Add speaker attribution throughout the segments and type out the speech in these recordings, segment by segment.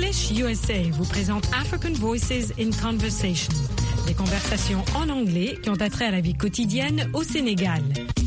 Speaker 1: English USA vous présente African Voices in Conversation, des conversations en anglais qui ont attrait à la vie quotidienne au Sénégal.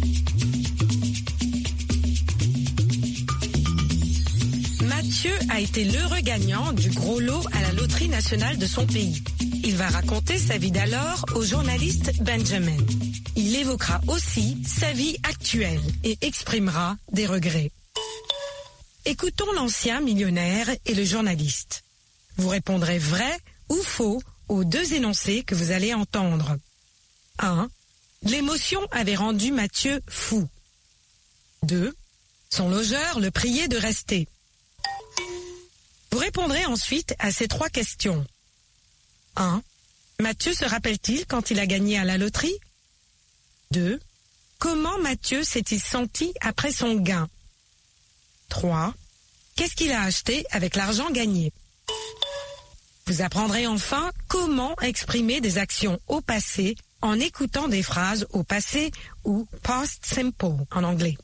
Speaker 1: Mathieu a été l'heureux gagnant du gros lot à la loterie nationale de son pays. Il va raconter sa vie d'alors au journaliste Benjamin. Il évoquera aussi sa vie actuelle et exprimera des regrets. Écoutons l'ancien millionnaire et le journaliste. Vous répondrez vrai ou faux aux deux énoncés que vous allez entendre. 1. L'émotion avait rendu Mathieu fou. 2. Son logeur le priait de rester. Vous répondrez ensuite à ces trois questions. 1. Mathieu se rappelle-t-il quand il a gagné à la loterie? 2. Comment Mathieu s'est-il senti après son gain? 3. Qu'est-ce qu'il a acheté avec l'argent gagné? Vous apprendrez enfin comment exprimer des actions au passé en écoutant des phrases au passé ou past simple en anglais.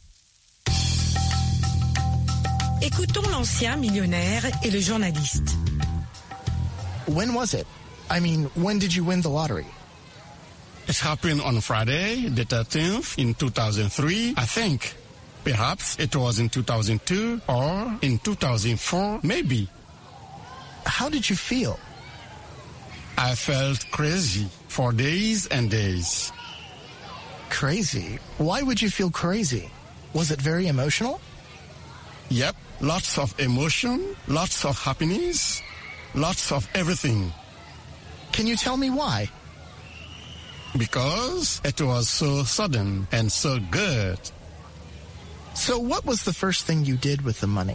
Speaker 1: Écoutons l'ancien millionnaire et le journaliste.
Speaker 2: When was it? I mean, when did you win the lottery?
Speaker 3: It happened on Friday, the 13th, in 2003, I think. Perhaps it was in 2002 or in 2004, maybe.
Speaker 2: How did you feel?
Speaker 3: I felt crazy for days and days.
Speaker 2: Crazy? Why would you feel crazy? Was it very emotional?
Speaker 3: Yep, lots of emotion, lots of happiness, lots of everything.
Speaker 2: Can you tell me why?
Speaker 3: Because it was so sudden and so good.
Speaker 2: So what was the first thing you did with the money?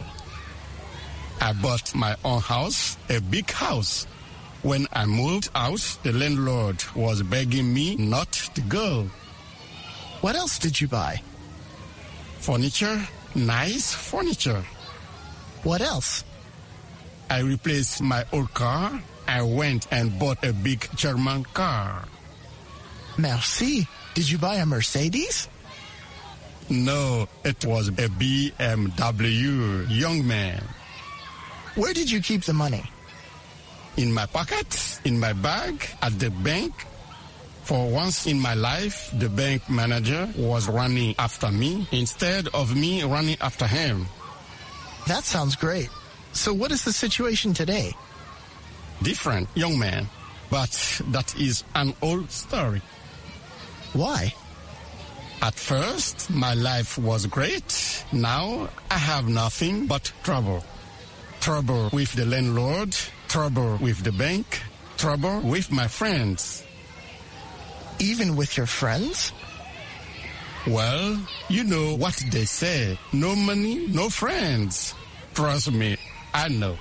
Speaker 3: I bought my own house, a big house. When I moved out, the landlord was begging me not to go.
Speaker 2: What else did you buy?
Speaker 3: Furniture, nice furniture.
Speaker 2: What else?
Speaker 3: I replaced my old car. I went and bought a big German car.
Speaker 2: Merci. Did you buy a Mercedes?
Speaker 3: No, it was a BMW, young man.
Speaker 2: Where did you keep the money?
Speaker 3: In my pocket, in my bag, at the bank. For once in my life, the bank manager was running after me instead of me running after him.
Speaker 2: That sounds great. So what is the situation today?
Speaker 3: Different, young man. But that is an old story.
Speaker 2: Why?
Speaker 3: At first, my life was great. Now, I have nothing but trouble. Trouble with the landlord, trouble with the bank, trouble with my friends.
Speaker 2: Even with your friends?
Speaker 3: Well, you know what they say. No money, no friends. Trust me, I know.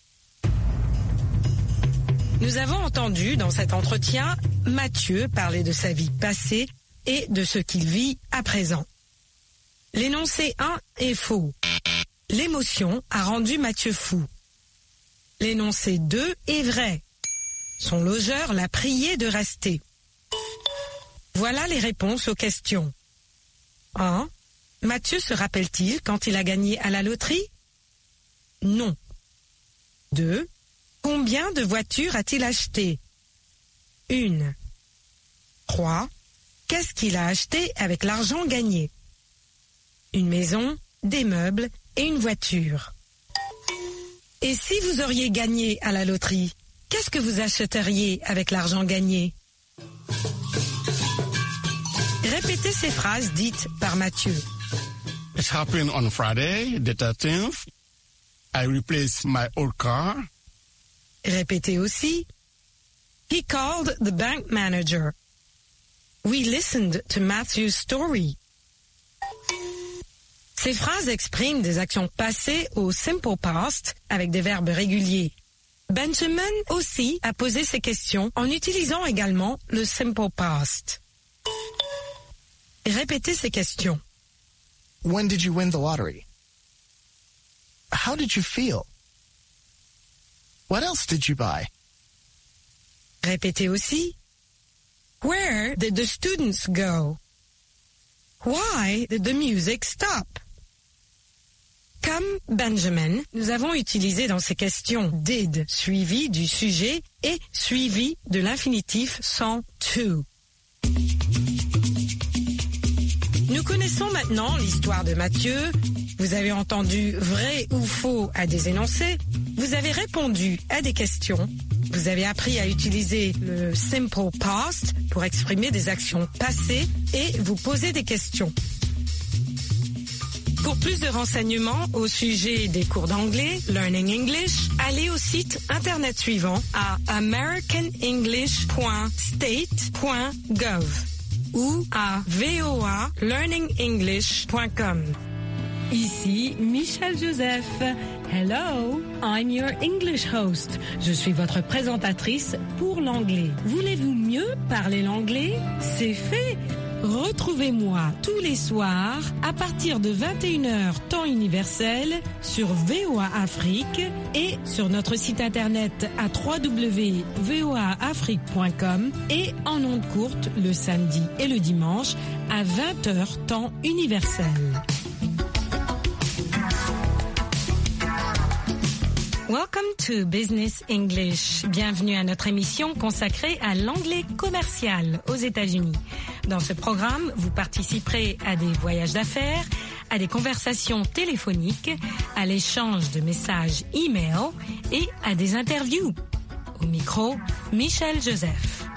Speaker 1: Nous avons entendu dans cet entretien Mathieu parler de sa vie passée et de ce qu'il vit à présent. L'énoncé 1 est faux. L'émotion a rendu Mathieu fou. L'énoncé 2 est vrai. Son logeur l'a prié de rester. Voilà les réponses aux questions. 1. Mathieu se rappelle-t-il quand il a gagné à la loterie? Non. 2. Combien de voitures a-t-il acheté? 1. 3. Qu'est-ce qu'il a acheté avec l'argent gagné? Une maison, des meubles et une voiture. Et si vous auriez gagné à la loterie, qu'est-ce que vous achèteriez avec l'argent gagné? Répétez ces phrases dites par Mathieu.
Speaker 3: It happened on Friday, the 13th. I replaced my old car.
Speaker 1: Répétez aussi. He called the bank manager. We listened to Matthew's story. Ces phrases expriment des actions passées au simple past avec des verbes réguliers. Benjamin aussi a posé ces questions en utilisant également le simple past. Répétez ces questions.
Speaker 2: When did you win the lottery? How did you feel? What else did you buy?
Speaker 1: Répétez aussi. Where did the students go? Why did the music stop? Comme Benjamin, nous avons utilisé dans ces questions did suivi du sujet et suivi de l'infinitif sans to. Nous connaissons maintenant l'histoire de Mathieu. Vous avez entendu vrai ou faux à des énoncés. Vous avez répondu à des questions. Vous avez appris à utiliser le simple past pour exprimer des actions passées et vous poser des questions. Pour plus de renseignements au sujet des cours d'anglais, Learning English, allez au site internet suivant à americanenglish.state.gov ou à voalearningenglish.com.
Speaker 4: Ici Michelle Joseph. Hello, I'm your English host. Je suis votre présentatrice pour l'anglais. Voulez-vous mieux parler l'anglais? C'est fait. Retrouvez-moi tous les soirs à partir de 21h temps universel sur VOA Afrique et sur notre site internet à www.voaafrique.com et en ondes courtes le samedi et le dimanche à 20h temps universel.
Speaker 1: Welcome to Business English. Bienvenue à notre émission consacrée à l'anglais commercial aux États-Unis. Dans ce programme, vous participerez à des voyages d'affaires, à des conversations téléphoniques, à l'échange de messages e-mail et à des interviews. Au micro, Michelle Joseph.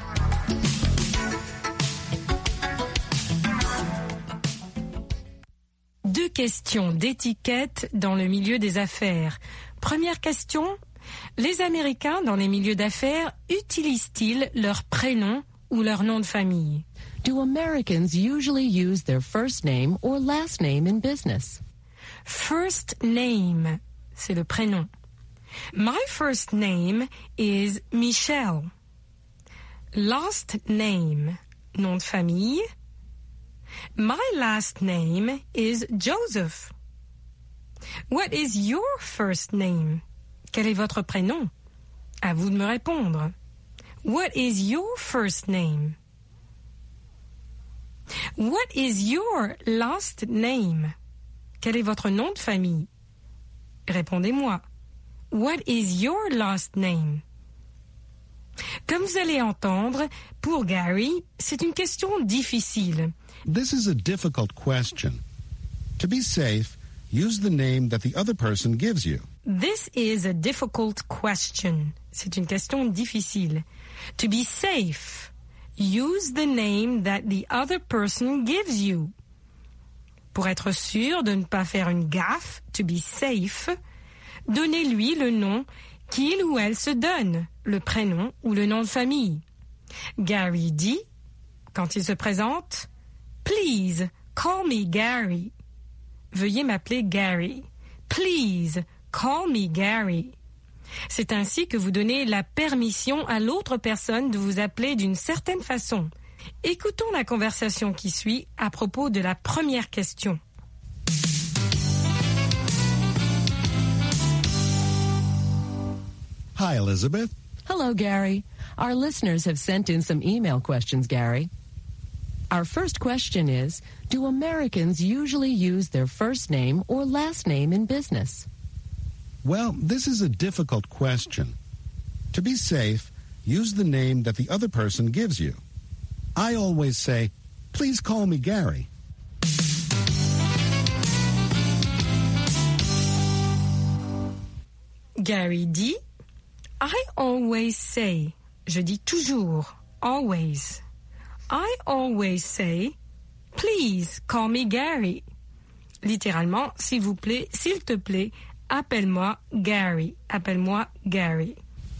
Speaker 1: Deux questions d'étiquette dans le milieu des affaires. Première question, les Américains dans les milieux d'affaires utilisent-ils leur prénom ou leur nom de famille?
Speaker 5: Do Americans usually use their first name or last name in business?
Speaker 1: First name, c'est le prénom. My first name is Michelle. Last name, nom de famille. My last name is Joseph. What is your first name? Quel est votre prénom? À vous de me répondre. What is your first name? What is your last name? Quel est votre nom de famille? Répondez-moi. What is your last name? Comme vous allez entendre, pour Gary, c'est une question difficile.
Speaker 6: This is a difficult question. To be safe, use the name that the other person gives you.
Speaker 1: This is a difficult question. C'est une question difficile. To be safe, use the name that the other person gives you. Pour être sûr de ne pas faire une gaffe, to be safe, donnez-lui le nom qu'il ou elle se donne, le prénom ou le nom de famille. Gary dit, quand il se présente, Please, call me Gary. Veuillez m'appeler Gary. Please, call me Gary. C'est ainsi que vous donnez la permission à l'autre personne de vous appeler d'une certaine façon. Écoutons la conversation qui suit à propos de la première question.
Speaker 6: Hi, Elizabeth.
Speaker 5: Hello, Gary. Our listeners have sent in some email questions, Gary. Our first question is, do Americans usually use their first name or last name in business?
Speaker 6: Well, this is a difficult question. To be safe, use the name that the other person gives you. I always say, please call me Gary.
Speaker 1: Gary dit, I always say, je dis toujours, always. I always say, please call me Gary. Littéralement, s'il vous plaît, s'il te plaît, appelle-moi Gary. Appelle-moi Gary.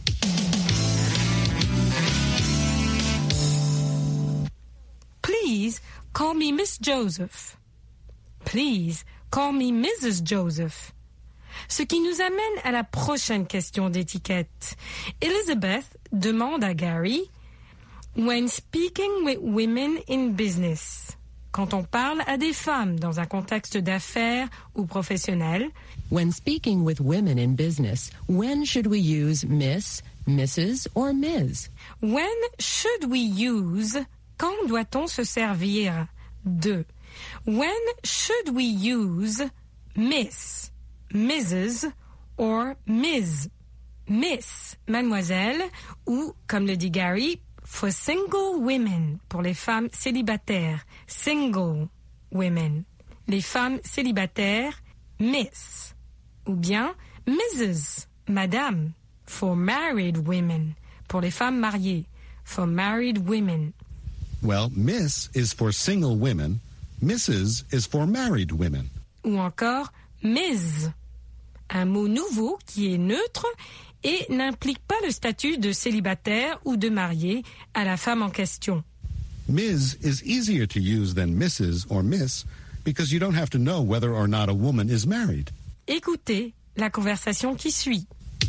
Speaker 1: Please call me Miss Joseph. Please call me Mrs. Joseph. Ce qui nous amène à la prochaine question d'étiquette. Elizabeth demande à Gary, when speaking with women in business, quand on parle à des femmes dans un contexte d'affaires ou professionnel,
Speaker 5: when speaking with women in business, when should we use Miss, Mrs. or Ms?
Speaker 1: When should we use, quand doit-on se servir de? When should we use Miss? Mrs. or Ms. Miss, mademoiselle, ou, comme le dit Gary, for single women, pour les femmes célibataires. Single women. Les femmes célibataires, Miss. Ou bien Mrs. Madame, for married women, pour les femmes mariées. For married women.
Speaker 6: Well, Miss is for single women. Mrs. is for married women.
Speaker 1: Ou encore Ms. Un mot nouveau qui est neutre et n'implique pas le statut de célibataire ou de marié à la femme en question.
Speaker 6: Ms. is easier to use than Mrs. or Miss because you don't have to know whether or not a woman is married.
Speaker 1: Écoutez la conversation qui suit.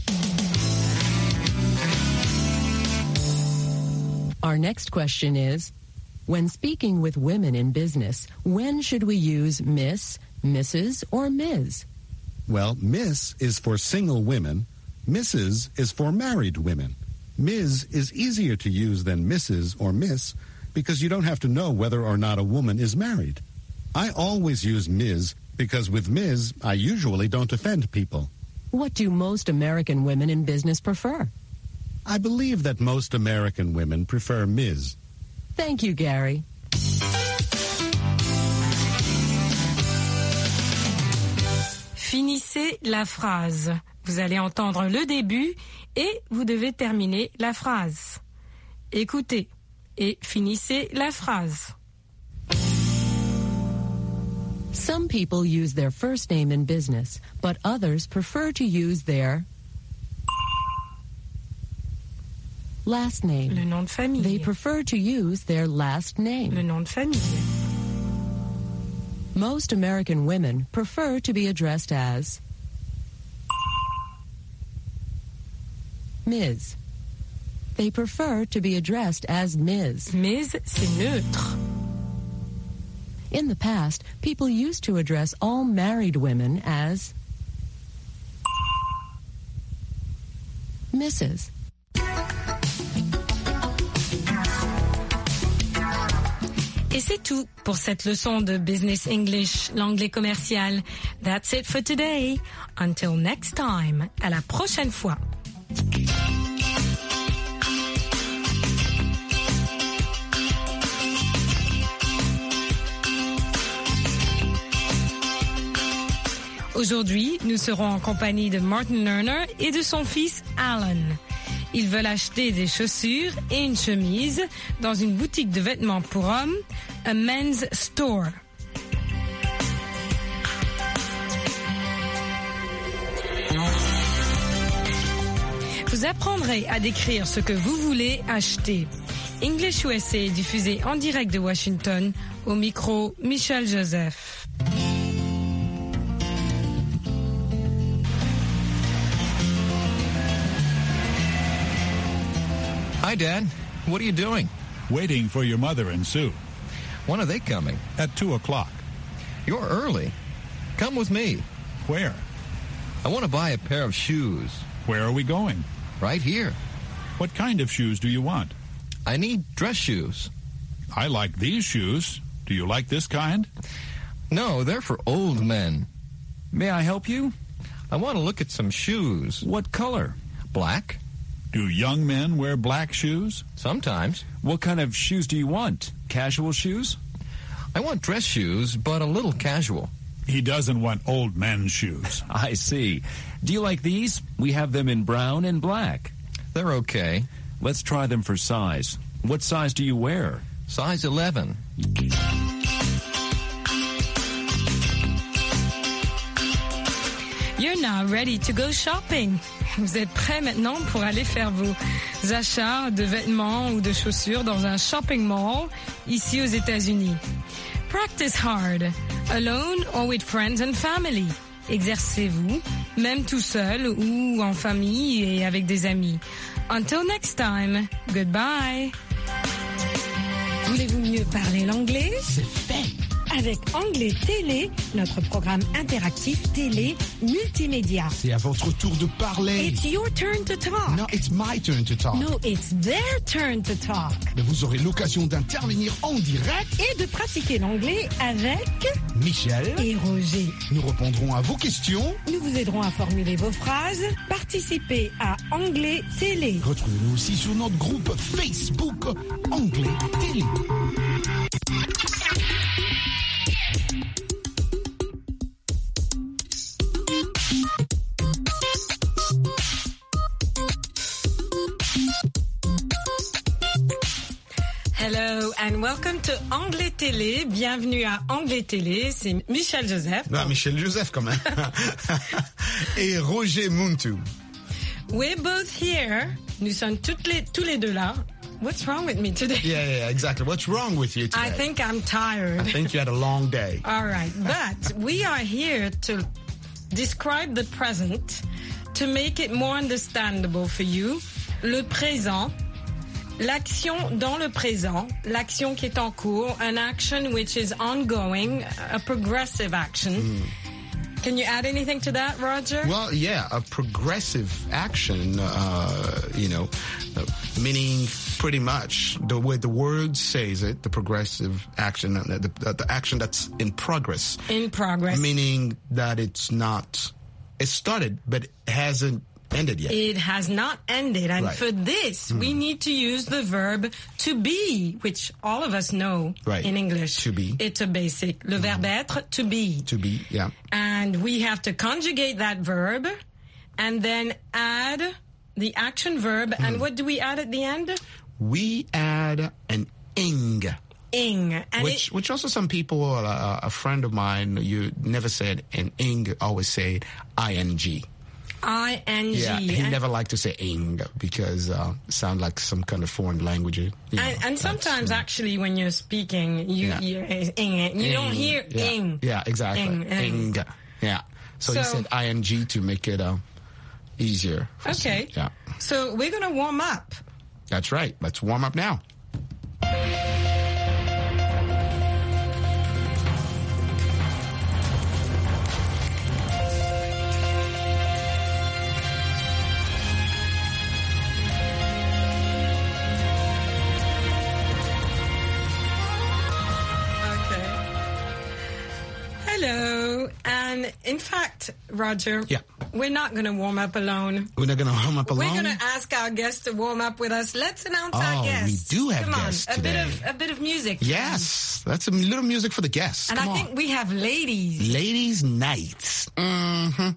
Speaker 5: Our next question is, when speaking with women in business, when should we use Miss, Mrs., or Ms.?
Speaker 6: Well, Miss is for single women. Mrs. is for married women. Ms. is easier to use than Mrs. or Miss because you don't have to know whether or not a woman is married. I always use Ms. because with Ms. I usually don't offend people.
Speaker 5: What do most American women in business prefer?
Speaker 6: I believe that most American women prefer Ms.
Speaker 5: Thank you, Gary.
Speaker 1: Finissez la phrase. Vous allez entendre le début et vous devez terminer la phrase. Écoutez et finissez la phrase.
Speaker 5: Some people use their first name in business, but others prefer to use their last name.
Speaker 1: Le nom de famille.
Speaker 5: They prefer to use their last name.
Speaker 1: Le nom de famille.
Speaker 5: Most American women prefer to be addressed as Ms. They prefer to be addressed as Ms.
Speaker 1: Ms, c'est neutre.
Speaker 5: In the past, people used to address all married women as Mrs.
Speaker 1: Et c'est tout pour cette leçon de Business English, l'anglais commercial. That's it for today. Until next time. À la prochaine fois. Aujourd'hui, nous serons en compagnie de Martin Lerner et de son fils Alan. Ils veulent acheter des chaussures et une chemise dans une boutique de vêtements pour hommes, a men's store. Vous apprendrez à décrire ce que vous voulez acheter. English USA est diffusé en direct de Washington, au micro Michel Joseph.
Speaker 7: Hi, Dad. What are you doing?
Speaker 8: Waiting for your mother and Sue.
Speaker 7: When are they coming?
Speaker 8: At 2 o'clock.
Speaker 7: You're early. Come with me.
Speaker 8: Where?
Speaker 7: I want to buy a pair of shoes.
Speaker 8: Where are we going?
Speaker 7: Right here.
Speaker 8: What kind of shoes do you want?
Speaker 7: I need dress shoes.
Speaker 8: I like these shoes. Do you like this kind?
Speaker 7: No, they're for old men.
Speaker 9: May I help you?
Speaker 7: I want to look at some shoes.
Speaker 9: What color?
Speaker 7: Black?
Speaker 8: Do young men wear black shoes?
Speaker 7: Sometimes.
Speaker 9: What kind of shoes do you want? Casual shoes?
Speaker 7: I want dress shoes, but a little casual.
Speaker 8: He doesn't want old men's shoes.
Speaker 9: I see. Do you like these? We have them in brown and black.
Speaker 7: They're okay.
Speaker 9: Let's try them for size. What size do you wear?
Speaker 7: Size 11.
Speaker 1: You're now ready to go shopping. Vous êtes prêts maintenant pour aller faire vos achats de vêtements ou de chaussures dans un shopping mall ici aux États-Unis. Practice hard, alone or with friends and family. Exercez-vous, même tout seul ou en famille et avec des amis. Until next time, goodbye. Voulez-vous mieux parler l'anglais?
Speaker 2: C'est fait.
Speaker 4: avec Anglais Télé, notre programme interactif télé multimédia.
Speaker 10: C'est à votre tour de parler.
Speaker 4: It's your turn to talk.
Speaker 10: No, it's my turn to talk.
Speaker 4: No, it's their turn to talk.
Speaker 10: Mais vous aurez l'occasion d'intervenir en direct
Speaker 4: Et de pratiquer l'anglais avec
Speaker 10: Michel
Speaker 4: et Roger.
Speaker 10: Nous répondrons à vos questions.
Speaker 4: Nous vous aiderons à formuler vos phrases. Participez à Anglais Télé.
Speaker 10: Retrouvez-nous aussi sur notre groupe Facebook Anglais Télé.
Speaker 1: Hello and welcome to Anglais Télé. Bienvenue à Anglais Télé. C'est Michel Joseph.
Speaker 10: Non, Michel Joseph quand même. Et Roger Muntu.
Speaker 1: We're both here. Nous sommes tous les deux là. What's wrong with me today?
Speaker 10: Yeah, exactly. What's wrong with you today?
Speaker 1: I think I'm tired.
Speaker 10: I think you had a long day.
Speaker 1: All right, but we are here to describe the present, to make it more understandable for you. Le présent, l'action dans le présent, l'action qui est en cours, an action which is ongoing, a progressive action. Can you add anything to that, Roger?
Speaker 10: Well, yeah, a progressive action, meaning pretty much the way the word says it, the progressive action, the action that's in progress.
Speaker 1: In progress.
Speaker 10: Meaning that it started, but it hasn't ended yet.
Speaker 1: It has not ended. And
Speaker 10: Right.
Speaker 1: for this, we need to use the verb to be, which all of us know
Speaker 10: Right.
Speaker 1: in English.
Speaker 10: To be.
Speaker 1: It's a basic. Le verbe être, to be.
Speaker 10: To be, yeah.
Speaker 1: And we have to conjugate that verb and then add the action verb. And what do we add at the end?
Speaker 10: We add an ing.
Speaker 1: Ing. And
Speaker 10: Which also some people, a friend of mine, you never said an ing, always say ing.
Speaker 1: I-N-G.
Speaker 10: Yeah, he never liked to say ing because it sounds like some kind of foreign language.
Speaker 1: And sometimes actually when you're speaking, you don't hear ing.
Speaker 10: Yeah, exactly.
Speaker 1: Ing.
Speaker 10: Yeah. So he said ing to make it easier.
Speaker 1: Okay.
Speaker 10: Yeah.
Speaker 1: So we're going to warm up.
Speaker 10: That's right. Let's warm up now.
Speaker 1: Hello. And in fact, Roger,
Speaker 10: Yeah.
Speaker 1: we're not going to warm up alone.
Speaker 10: We're not going to warm up alone.
Speaker 1: We're going to ask our guests to warm up with us. Let's announce our guests.
Speaker 10: We do have
Speaker 1: Come
Speaker 10: guests
Speaker 1: on,
Speaker 10: today.
Speaker 1: A bit of music.
Speaker 10: Yes, that's a little music for the guests.
Speaker 1: And
Speaker 10: Come
Speaker 1: I
Speaker 10: on.
Speaker 1: think we have ladies.
Speaker 10: Ladies' nights. Mm-hmm.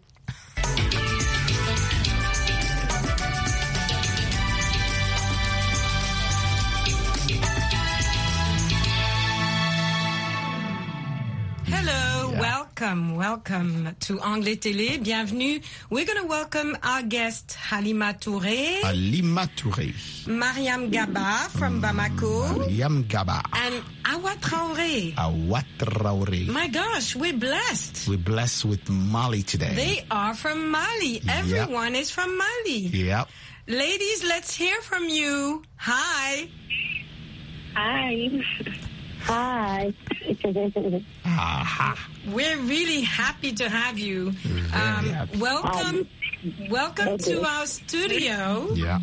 Speaker 1: Hello, welcome to Anglais Télé. Bienvenue. We're going to welcome our guest Halima Touré,
Speaker 10: Halima Touré.
Speaker 1: Mariam Gaba from Bamako,
Speaker 10: Mariam Gaba.
Speaker 1: and Awa Traoré.
Speaker 10: Awa Traoré.
Speaker 1: My gosh, we're blessed.
Speaker 10: We're blessed with Mali today.
Speaker 1: They are from Mali. Everyone is from Mali.
Speaker 10: Yep.
Speaker 1: Ladies, let's hear from you. Hi.
Speaker 11: Hi. Hi.
Speaker 10: Aha.
Speaker 1: We're really happy to have you.
Speaker 10: Very happy.
Speaker 1: Welcome to our studio.
Speaker 10: Yeah.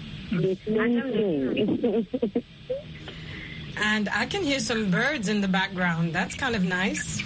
Speaker 1: And I can hear some birds in the background. That's kind of nice.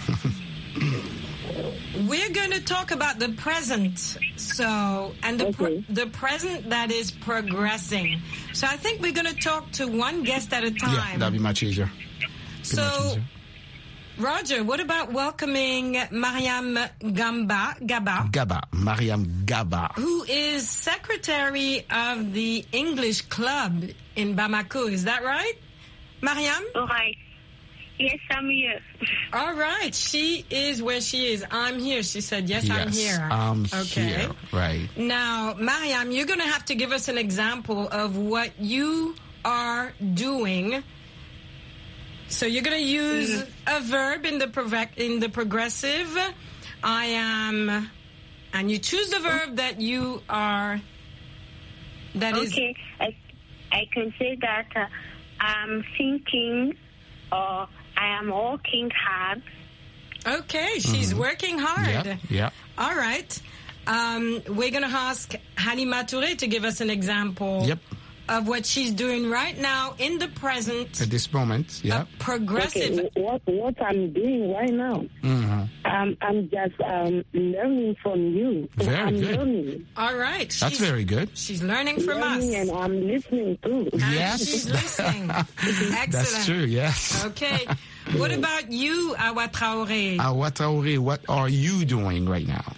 Speaker 1: We're going to talk about the present. The present that is progressing. So I think we're going to talk to one guest at a time.
Speaker 10: Yeah, that'd be much easier.
Speaker 1: So, Roger, what about welcoming Mariam Gaba,
Speaker 10: Mariam Gaba.
Speaker 1: who is secretary of the English Club in Bamako? Is that right, Mariam?
Speaker 11: All right. Yes, I'm here.
Speaker 1: All right. She is where she is. I'm here. She said, yes, I'm here.
Speaker 10: I'm
Speaker 1: Okay.
Speaker 10: here. Right.
Speaker 1: Now, Mariam, you're going to have to give us an example of what you are doing. So you're going to use a verb in the progressive. I am, and you choose the verb that you are. That is.
Speaker 11: Okay. I can say that I'm thinking or I am working hard.
Speaker 1: Okay, she's working hard.
Speaker 10: Yeah.
Speaker 1: All right. We're going to ask Halima Touré to give us an example of what she's doing right now in the present.
Speaker 10: At this moment,
Speaker 1: Progressive.
Speaker 12: Okay, what I'm doing right now, I'm just learning from you.
Speaker 10: Very good.
Speaker 12: Learning.
Speaker 1: All right.
Speaker 10: That's very good.
Speaker 1: She's learning from us.
Speaker 12: And I'm listening too.
Speaker 1: And she's listening. Excellent.
Speaker 10: That's true, yes.
Speaker 1: Okay. What about you, Awa Traoré?
Speaker 10: Awa Traoré, what are you doing right now?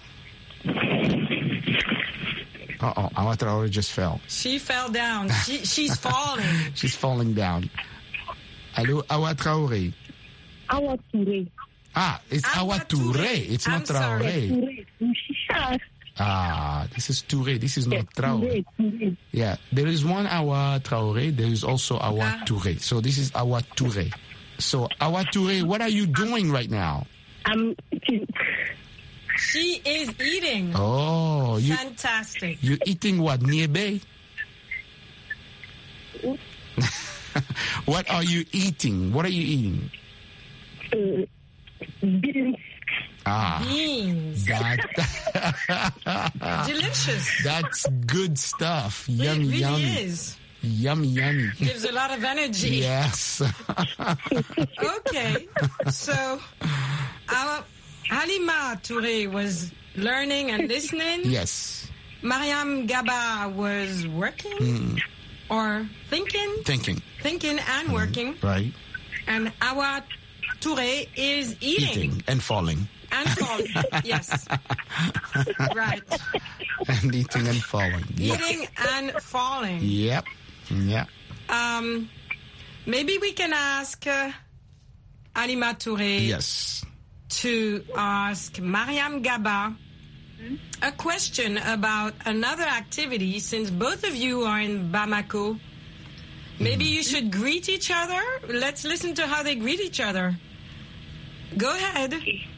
Speaker 10: Awa Traoré just fell.
Speaker 1: She fell down. She's falling.
Speaker 10: She's falling down. Hello, Awa Traoré.
Speaker 12: Awa Touré.
Speaker 10: It's Awa Touré. It's not Traoré. This is Touré. This is not Traoré. Yeah, there is one Awa Traoré. There is also Awa Touré. So this is Awa Touré. So Awa Touré, what are you doing right now?
Speaker 12: I'm eating.
Speaker 1: She is eating.
Speaker 10: Oh,
Speaker 1: fantastic.
Speaker 10: You're eating what? Niébé? What are you eating? What are you eating?
Speaker 12: Beans.
Speaker 1: Beans. Delicious.
Speaker 10: That's good stuff. Yummy,
Speaker 1: it really
Speaker 10: yummy.
Speaker 1: Is.
Speaker 10: Yummy, yummy.
Speaker 1: Gives a lot of energy.
Speaker 10: Yes.
Speaker 1: Okay. So, our Halima Touré was learning and listening.
Speaker 10: Yes.
Speaker 1: Mariam Gaba was working or thinking. Thinking and working.
Speaker 10: Right.
Speaker 1: And Awa Touré is eating.
Speaker 10: And falling.
Speaker 1: And falling. Yes. Right.
Speaker 10: And eating and falling.
Speaker 1: Eating and falling.
Speaker 10: Yep. Yeah.
Speaker 1: Maybe we can ask Halima Touré.
Speaker 10: Yes.
Speaker 1: To ask Mariam Gaba a question about another activity, since both of you are in Bamako. Maybe you should greet each other. Let's listen to how they greet each other. Go ahead.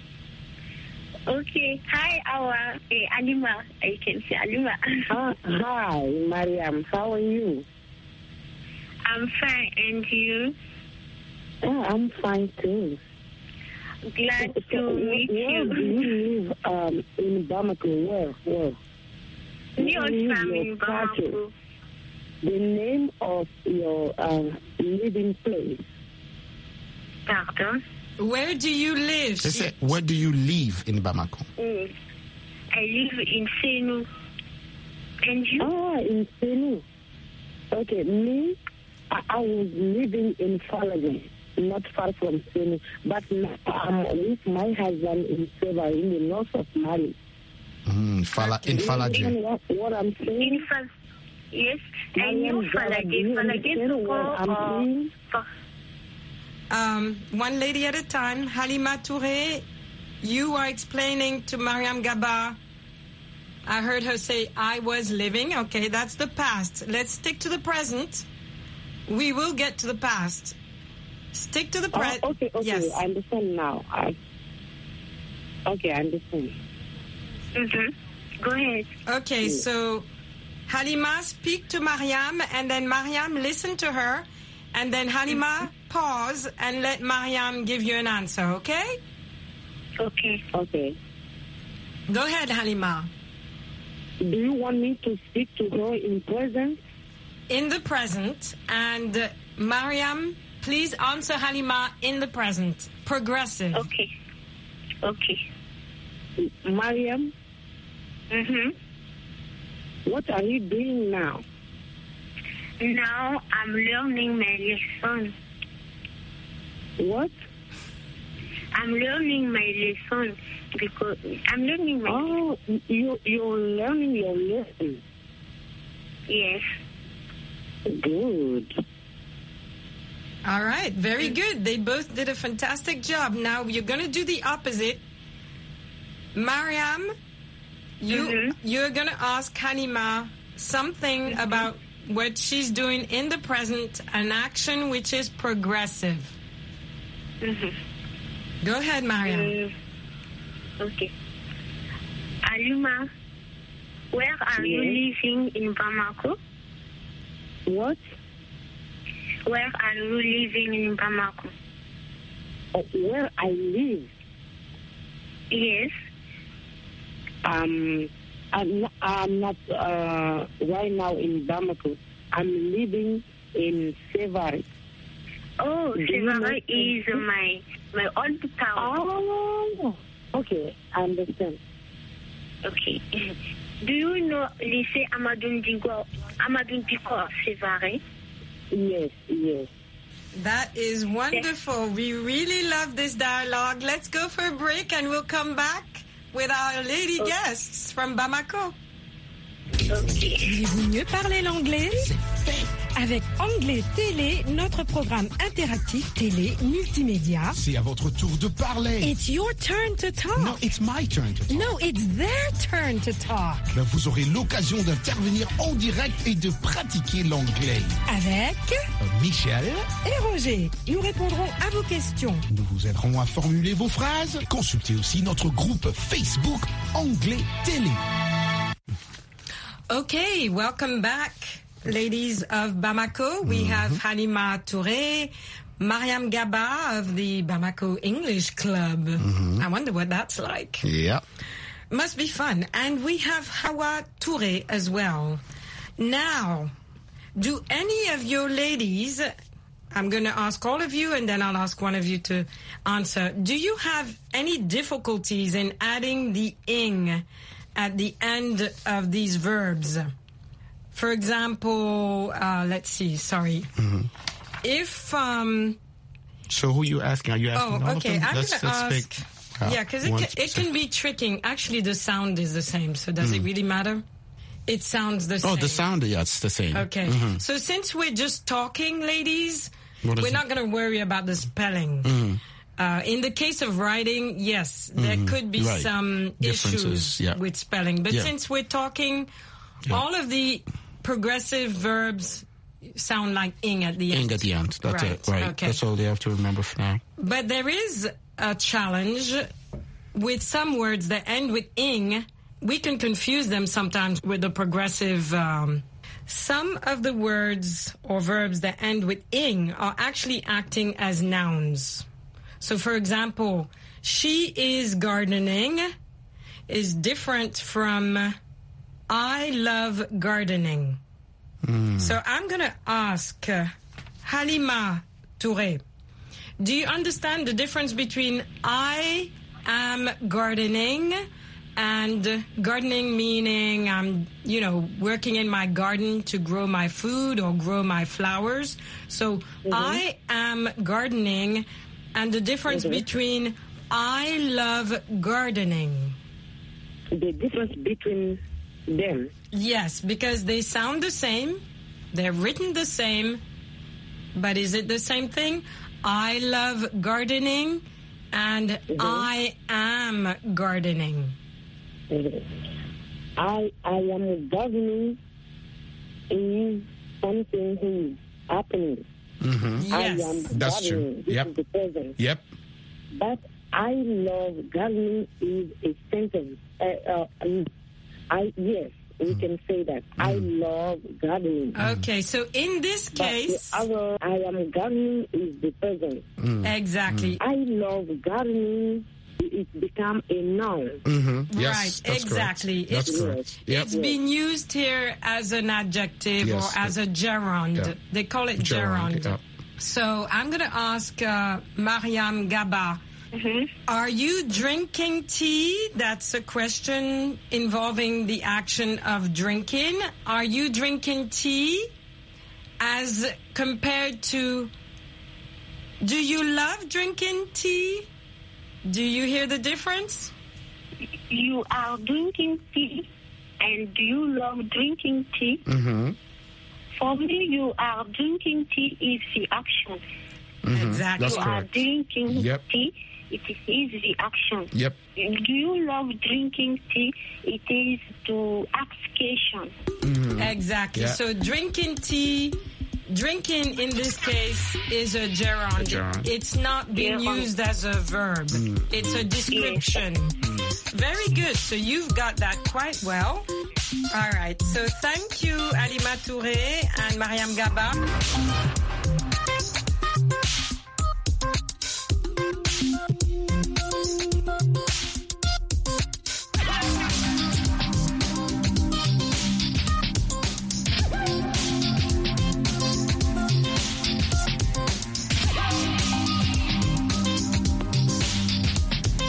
Speaker 11: Okay. Hi, Awa. Halima. I can say Halima.
Speaker 12: Hi, Mariam. How are you?
Speaker 11: I'm fine. And you?
Speaker 12: I'm fine too.
Speaker 11: Glad to meet you.
Speaker 12: Where do you live in Bamako? Where?
Speaker 11: Yes, I'm in Bamako.
Speaker 12: The name of your living place.
Speaker 11: Pardon?
Speaker 1: Where do you live?
Speaker 10: Where do you live in Bamako?
Speaker 11: I live in Senou. And you?
Speaker 12: In Senou. Okay, me, I was living in Falagan. Not far from Senou, but I'm with my husband in Seva, in the north of Mali.
Speaker 10: In Falajé.
Speaker 12: What I'm saying?
Speaker 11: Yes, I knew Falajé.
Speaker 1: One lady at a time. Halima Touré, you are explaining to Mariam Gaba. I heard her say, I was living. Okay, that's the past. Let's stick to the present. We will get to the past. Stick to the present.
Speaker 12: Okay,
Speaker 1: yes.
Speaker 12: I understand now. I understand.
Speaker 11: Go ahead.
Speaker 1: Okay, so Halima, speak to Mariam, and then Mariam, listen to her, and then Halima, pause, and let Mariam give you an answer, okay?
Speaker 12: Okay.
Speaker 1: Go ahead, Halima.
Speaker 12: Do you want me to speak to her in present?
Speaker 1: In the present, and Mariam, please answer Halima in the present. Progressive.
Speaker 11: Okay.
Speaker 12: Mariam? What are you doing now?
Speaker 11: Now I'm learning my lesson.
Speaker 12: What?
Speaker 11: I'm learning my lesson because I'm learning my lesson.
Speaker 12: You're learning your lesson?
Speaker 11: Yes.
Speaker 12: Good.
Speaker 1: All right, very good. They both did a fantastic job. Now you're going to do the opposite. Mariam, you're going to ask Halima something about what she's doing in the present, an action which is progressive. Go ahead, Mariam.
Speaker 11: Okay. Halima, where are you living in Bamako?
Speaker 12: What?
Speaker 11: Where are you living in Bamako?
Speaker 12: where I live.
Speaker 11: Yes.
Speaker 12: I'm not right now in Bamako. I'm living in Sévaré.
Speaker 11: Oh, Sévaré is my old town.
Speaker 12: Oh, okay, I understand.
Speaker 11: Okay. Do you know lycée Amadou Diko Sévaré?
Speaker 12: Yes.
Speaker 1: That is wonderful. We really love this dialogue. Let's go for a break and we'll come back with our lady guests from Bamako.
Speaker 11: Okay.
Speaker 4: Voulez-vous mieux parler l'anglais? Avec Anglais Télé, notre programme interactif télé multimédia.
Speaker 13: C'est à votre tour de parler.
Speaker 4: It's your turn to talk.
Speaker 13: No, it's my turn to talk.
Speaker 4: No, it's their turn to talk.
Speaker 13: Ben, vous aurez l'occasion d'intervenir en direct et de pratiquer l'anglais.
Speaker 4: Avec
Speaker 13: Michel
Speaker 4: et Roger. Nous répondrons à vos questions.
Speaker 13: Nous vous aiderons à formuler vos phrases. Consultez aussi notre groupe Facebook Anglais Télé.
Speaker 1: Okay, welcome back, ladies of Bamako. We have Halima Touré, Mariam Gaba of the Bamako English Club. I wonder what that's like.
Speaker 6: Yeah.
Speaker 1: Must be fun. And we have Hawa Touré as well. Now, do any of your ladies, I'm going to ask all of you and then I'll ask one of you to answer. Do you have any difficulties in adding the ing at the end of these verbs? For example, let's see, sorry. If,
Speaker 10: So who are you asking? Are you asking all
Speaker 1: okay.
Speaker 10: of them?
Speaker 1: I'm going to ask. Yeah, because it can be tricking. Actually, the sound is the same. So does it really matter? It sounds the same.
Speaker 10: Oh, the sound, yeah, it's the same.
Speaker 1: Okay. So since we're just talking, ladies, we're not going to worry about the spelling. In the case of writing, yes, there could be some issues with spelling. But since we're talking, all of the progressive verbs sound like ing at the end.
Speaker 10: Ing at the end. That's it. Right. Okay. That's all they have to remember for now.
Speaker 1: But there is a challenge with some words that end with ing. We can confuse them sometimes with the progressive. Some of the words or verbs that end with ing are actually acting as nouns. So, for example, she is gardening is different from I love gardening. So I'm going to ask Halima Touré, do you understand the difference between I am gardening and gardening meaning I'm, working in my garden to grow my food or grow my flowers? So I am gardening and the difference between I love gardening.
Speaker 12: The difference between them?
Speaker 1: Yes, because they sound the same. They're written the same. But is it the same thing? I love gardening and I am gardening.
Speaker 12: I am gardening is something that is happening.
Speaker 1: Yes.
Speaker 10: That's true.
Speaker 12: This is the present.
Speaker 10: Yep.
Speaker 12: But I love gardening is a sentence. Yes, we can say that. I love gardening.
Speaker 1: Okay, so in this case...
Speaker 12: I am gardening is the present.
Speaker 1: Exactly.
Speaker 12: I love gardening, it become a noun.
Speaker 10: Yes,
Speaker 1: right, exactly.
Speaker 10: Correct. That's correct.
Speaker 1: It's been used here as an adjective or as a gerund.
Speaker 10: Yeah.
Speaker 1: They call it gerund.
Speaker 10: Yeah.
Speaker 1: So I'm going to ask Mariam Gaba, are you drinking tea? That's a question involving the action of drinking. Are you drinking tea as compared to, do you love drinking tea? Do you hear the difference?
Speaker 11: You are drinking tea, and do you love drinking tea? For me, you are drinking tea is the action.
Speaker 1: Exactly.
Speaker 10: That's
Speaker 11: you
Speaker 10: correct.
Speaker 11: Are drinking tea, it is the action.
Speaker 10: Yep.
Speaker 11: Do you love drinking tea? It is to action.
Speaker 1: Exactly. Yeah. So drinking tea... Drinking, in this case, is a gerund. It's not being used as a verb. It's a description. Very good. So you've got that quite well. All right. So thank you, Halima Touré and Mariam Gaba.